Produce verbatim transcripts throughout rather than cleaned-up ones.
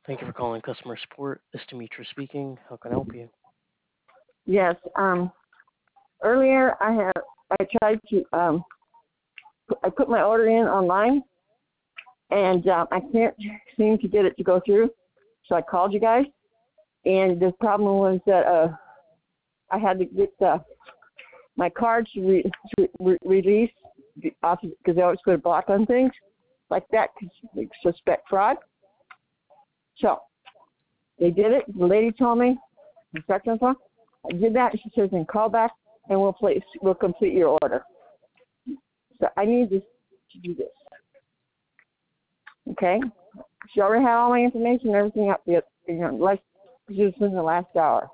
Thank you for calling customer support. This is Demetra speaking. How can I help you? Yes. Um, earlier, I have I tried to um, I put my order in online, and um, I can't seem to get it to go through. So I called you guys, and the problem was that uh, I had to get uh, my cards re- re- released because they always put a block on things like that because they suspect fraud. So they did it. The lady told me, the second one, I did that. She says, "Then call back, and we'll place, we'll complete your order." So I need this to do this. Okay? She already had all my information and everything up there, you know, like just in the last hour.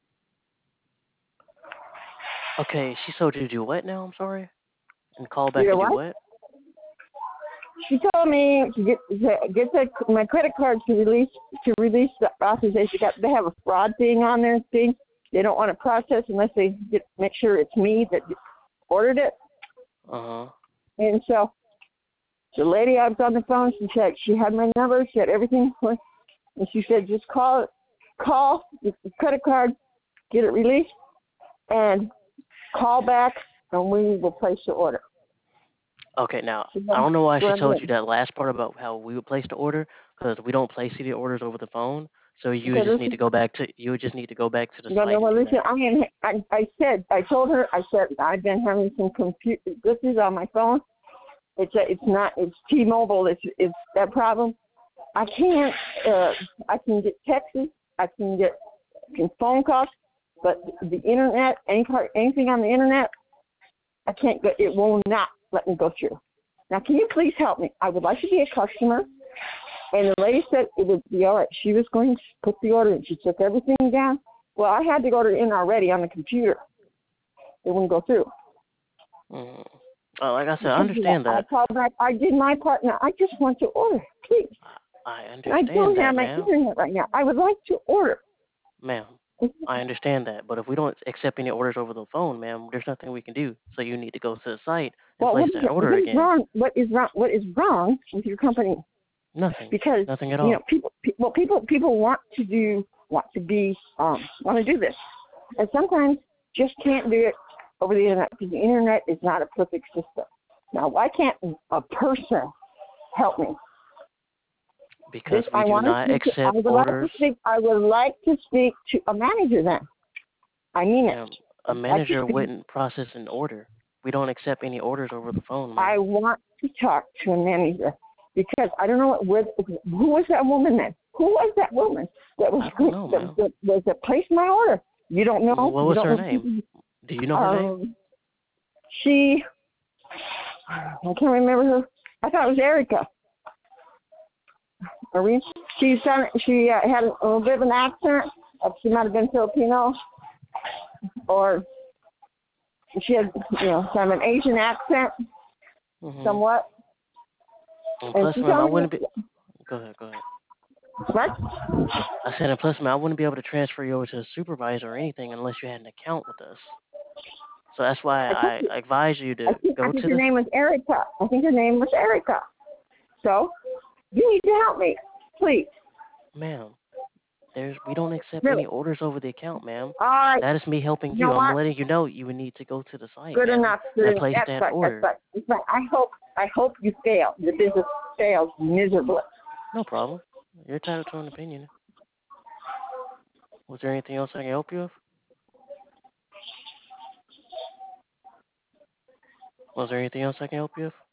Okay, she told you to do what now? I'm sorry. And call You back know and do what? what? She told me to get to get the, my credit card to release to release the authorization. Got they have a fraud thing on their thing. They don't want to process unless they get, make sure it's me that ordered it. Uh huh. And so the lady I was on the phone, she said she had my number, she had everything, and she said just call call the credit card, get it released, and call back, and we will place the order. Okay, now So I that's don't know why what she I'm told doing. you that last part about how we would place the order because we don't place the orders over the phone. So you would Okay, just need to listen. go back to you would just need to go back to the No, no, site and well, do listen. that. I mean, I, I said, I told her, I said, I've been having some computer glitches on my phone. It's a, it's not, it's T-Mobile. It's, it's that problem. I can't. Uh, I can get texts. I can get can phone calls, but the internet, any part, anything on the internet, I can't go. It will not let me go through. Now, can you please help me? I would like to be a customer. And the lady said it would be all right. She was going to put the order in. She took everything down. Well, I had the order in already on the computer. It wouldn't go through. Mm. Uh, like I said, I Because of that, understand I that. called back. I did my part. Now, I just want to order, please. I I understand don't have that, my ma'am. internet right now. I would like to order. Ma'am, I understand that. But if we don't accept any orders over the phone, ma'am, there's nothing we can do. So you need to go to the site and Well, place what is, that order what is again. wrong? What is wrong? What is wrong with your company? Nothing. Because Nothing at you know, all. people, pe- well, people, people want to do, want to be, um, want to do this, and sometimes just can't do it over the internet because the internet is not a perfect system. Now, why can't a person help me? Because This we I do want to not speak. To, I accept would like to orders. speak. I would like to speak to a manager. Then I mean it. Ma'am, I a would like to manager speak. wouldn't process an order. We don't accept any orders over the phone, I ma'am. want to talk to a manager because I don't know what. Where, who was that woman then? Who was that woman that was I don't know, that, ma'am. that was that placed my order? You don't know. What You was don't her know. name? Do you know her name? Um, she. I can't remember her. I thought it was Erica. Marie. She sounded, She uh, had a little bit of an accent. Uh, She might have been Filipino, or she had, you know, kind of an Asian accent, Mm-hmm. somewhat. And And plus, she ma'am, I told me, wouldn't be. Go ahead, go ahead. what? I said, and plus, ma'am, I wouldn't be able to transfer you over to a supervisor or anything unless you had an account with us. So that's why I think, I advise you I to think, I go think to her this. name was Erica. I think her name was Erica. So you need to help me, please. Ma'am, there's we don't accept Really. any orders over the account, ma'am. All right. That is me helping You know you. I'm what? letting you know you would need to go to the site, Good ma'am, enough. Good and enough. place That's that right. That's order. right. That's right. I hope. I hope you fail. The business fails miserably. No problem. You're entitled to an opinion. Was there anything else I can help you with? Was there anything else I can help you with?